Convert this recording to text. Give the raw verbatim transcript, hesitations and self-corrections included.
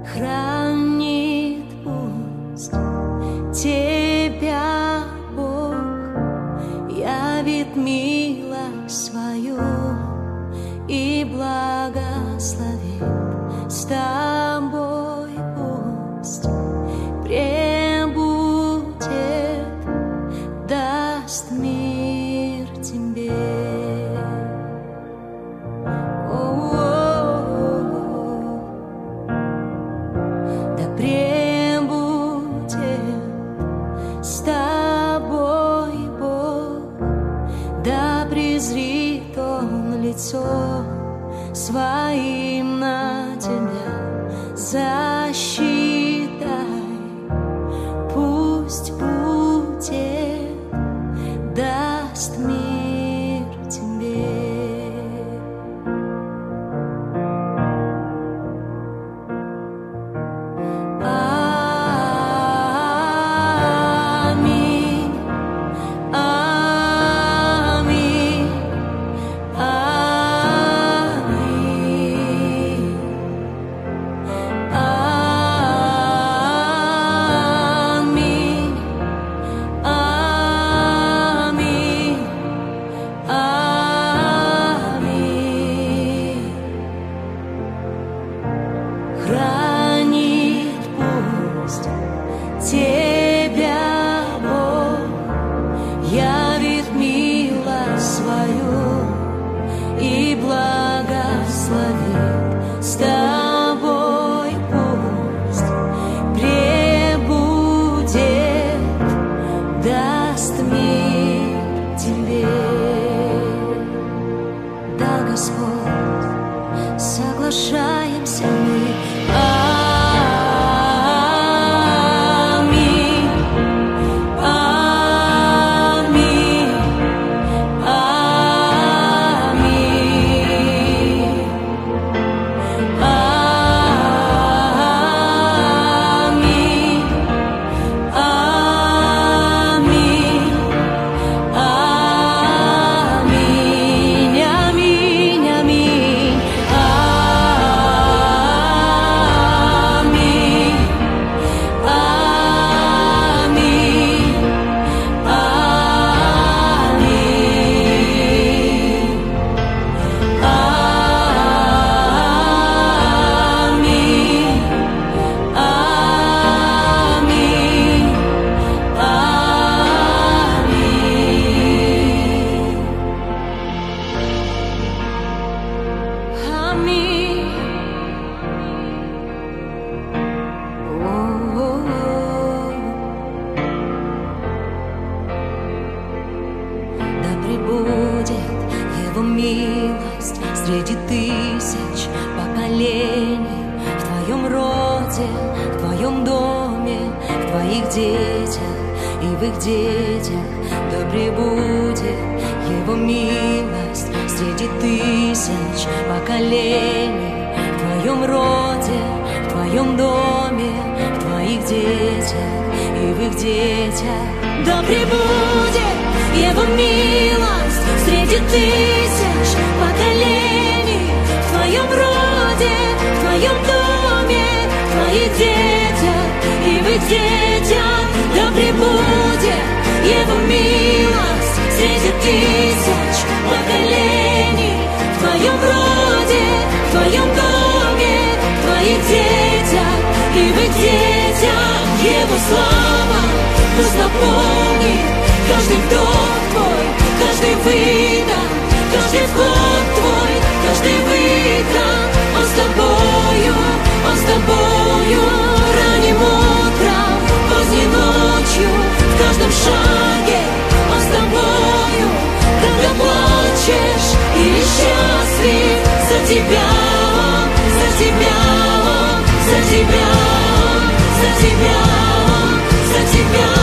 хранит пусть тебя Бог, явит милость свою и благословит с тобой пусть пребудет, даст мир тебе. Да пребудет с тобой Бог, да презрит Он лицо своим на тебя, защитай, пусть будет, даст мир тебе. Аминь, аминь, аминь, аминь, аминь, аминь. Хранит пусть тебя Бог, явит милость свою и благословит с тобой пусть пребудет, даст мир тебе. Да, Господь, соглашаемся мы. Аминь, аминь, аминь, аминь, аминь, аминь, аминь, аминь. Милость среди тысяч поколений, в твоем роде, в твоем доме, в твоих детях и в их детях. Да пребудет Его милость среди тысяч поколений, в твоем роде, в твоем доме, в твоих детях и в их детях. Да пребудет Его милость среди тысяч поколений, в твоем роде, в твоем доме, в твоих детях и в их детях. Да пребудет Его милость среди тысяч поколений, в твоем роде, в твоем доме, в твоих детях и в их детях. Его слава пусть наполнит каждый вдох твой, каждый выдох, каждый вход твой, каждый выход. Он с тобою, Он с тобою, ранним утром, поздней ночью, в каждом шаге. Он с тобою, когда плачешь или счастлив, за тебя Он, за тебя Он, за тебя Он, за тебя Он, за тебя.